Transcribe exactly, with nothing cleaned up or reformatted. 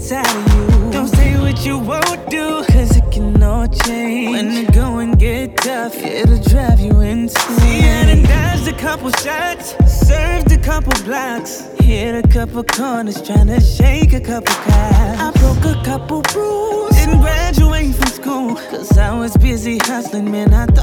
inside of you. Don't say what you won't do, cause it can all change. When the going get tough, it'll drive you insane. See, I done dodged a couple shots, served a couple blocks, hit a couple corners, tryna shake a couple cops. I broke a couple rules, didn't graduate from school, cause I was busy hustling, man, I